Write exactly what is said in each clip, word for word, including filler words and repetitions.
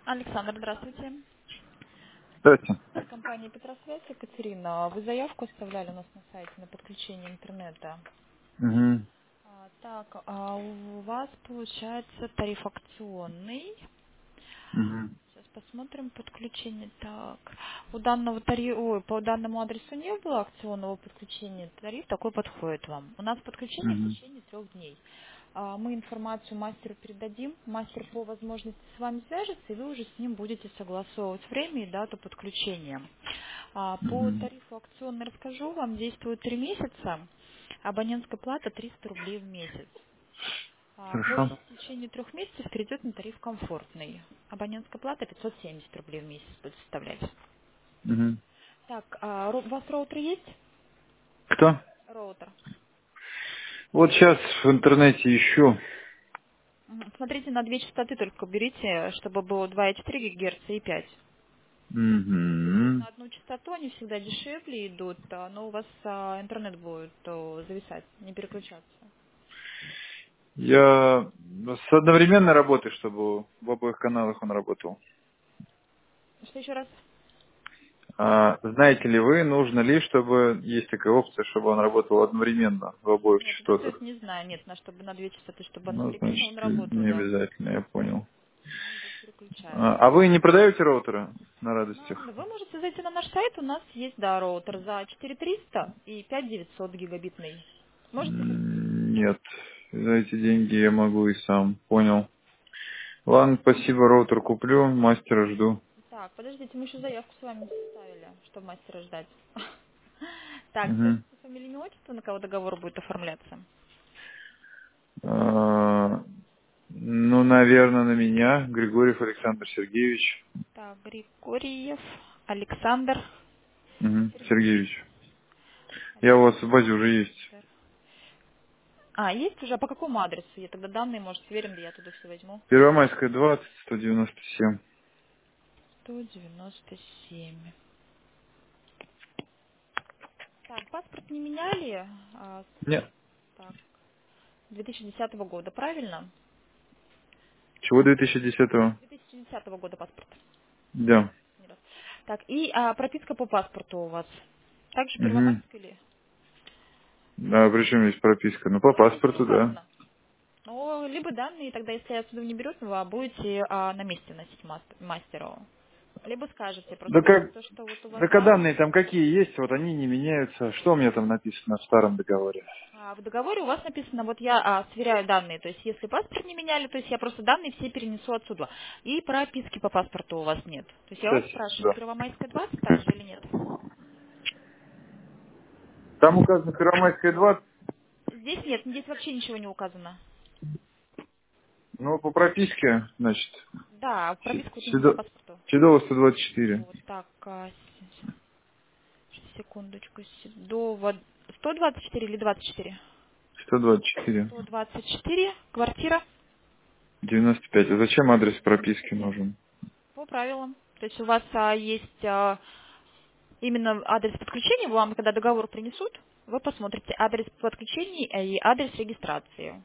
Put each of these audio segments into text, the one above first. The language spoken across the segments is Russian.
Александр, здравствуйте. Здравствуйте. Компания Петросвязь, Екатерина. Вы заявку оставляли у нас на сайте на подключение интернета. Угу. А, так, а у вас получается тариф акционный. Угу. Сейчас посмотрим подключение. Так, у данного тари... Ой, по данному адресу не было акционного подключения. Тариф такой подходит вам. У нас подключение в Угу. течение трех дней. А, Мы информацию мастеру передадим. Мастер по возможности с вами свяжется, и вы уже с ним будете согласовывать время и дату подключения. А, По Угу. тарифу акционный расскажу вам. Действует три месяца. Абонентская плата триста рублей в месяц. А, По Хорошо. истечении трех месяцев перейдет на тариф комфортный. Абонентская плата пятьсот семьдесят рублей в месяц будет составлять. Угу. Так, а ро- у вас роутер есть? Кто? Роутер. Вот сейчас в интернете ищу. Мгм. Смотрите, на две частоты только берите, чтобы было два и четыре гигагерца и пять. Если вот Угу. на одну частоту, они всегда дешевле идут, а, но у вас а, интернет будет а, зависать, не переключаться. Я с одновременной работы, чтобы в обоих каналах он работал. Что еще раз? А знаете ли вы, нужно ли, чтобы есть такая опция, чтобы он работал одновременно в обоих Нет, вот это частотах? вот не знаю, нет, на чтобы на две частоты, чтобы Ну, одновременно значит, он работал, не да. обязательно, я понял. Он идет, А переключается. а вы не продаете роутеры на Ну, радостях? да, вы можете зайти на наш сайт, у нас есть, да, роутер за четыре триста и пять девятьсот гигабитный. Можете хотите? М, Нет. За эти деньги я могу и сам. Понял. Ладно, спасибо, роутер куплю, мастера жду. Так, подождите, мы еще заявку с вами не составили, чтобы мастера ждать. Так, Угу. скажите фамилию, имя, отчество, на кого договор будет оформляться. А, ну, наверное, на меня, Григорьев Александр Сергеевич. Так, Григорьев Александр Угу. Сергеевич. Сергеевич. Я у вас в базе уже есть. Александр. А, есть уже? А по какому адресу? Я тогда данные, может, сверим, да я туда все возьму. Первомайская двадцать, сто девяносто семь. сто девяносто семь. Так, паспорт не меняли. А, Нет. так, две тысячи десятого года, правильно? Чего две тысячи десятого? две тысячи десятого года паспорт. Да. Не раз. Так, и а, прописка по паспорту у вас. Также Угу. первомайская или? А при чем есть прописка? Ну, по Прописка не паспорту, да. указана. Ну, либо данные, тогда если отсюда не берет, вы будете а, на месте носить мас- мастеру. Либо скажете, Да просто как, то, что вот у вас да как данные. данные там какие есть, вот они не меняются. Что у меня там написано в старом договоре? А в договоре у вас написано, вот я а, сверяю данные, то есть если паспорт не меняли, то есть я просто данные все перенесу отсюда. И прописки по паспорту у вас нет. То есть я вас Сейчас, спрашиваю, да. Первомайская двадцать также или нет? Там указано Первомайская двадцать, Здесь нет, здесь вообще ничего не указано. но по прописке, значит, Да, Се- прописка вот именно по Седо- паспорту. Седова сто двадцать четыре. Вот так, а, с- секундочку, Седова, сто двадцать четыре или двадцать четыре? сто двадцать четыре. сто двадцать четыре, квартира девяносто пять. А зачем адрес прописки нужен? по правилам. То есть у вас а, есть а, именно адрес подключения, вам когда договор принесут, вы посмотрите адрес подключения и адрес регистрации.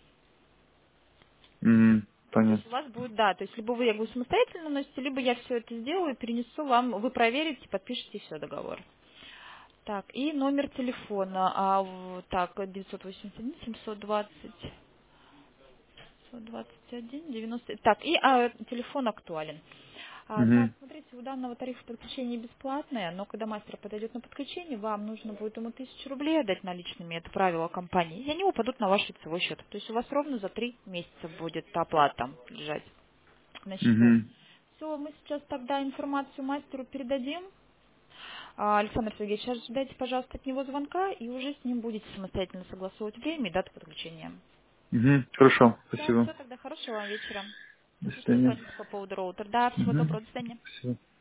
Угу, То есть понятно. у вас будет, да, то есть либо вы, я говорю, самостоятельно носите, либо я все это сделаю, перенесу вам, вы проверите, подпишите все договор. Так, и номер телефона, а, в- так, девятьсот восемьдесят один семьсот двадцать семьсот двадцать один девяносто. Так, и а, телефон актуален. А, так, Угу, смотрите, у данного тарифа подключение бесплатное, но когда мастер подойдет на подключение, вам нужно будет ему тысячу рублей отдать наличными, это правило компании, и они упадут на ваш лицевой счет. То есть у вас ровно за три месяца будет оплата лежать на счету. угу, Все, мы сейчас тогда информацию мастеру передадим. А, Александр Сергеевич, сейчас ждайте, пожалуйста, от него звонка, и уже с ним будете самостоятельно согласовывать время и дату подключения. угу. Хорошо, Да, спасибо. все, тогда хорошего вам вечера. До Сейчас свидания. перезвоните по поводу роутера. Да, всего Угу. доброго, до свидания. Спасибо.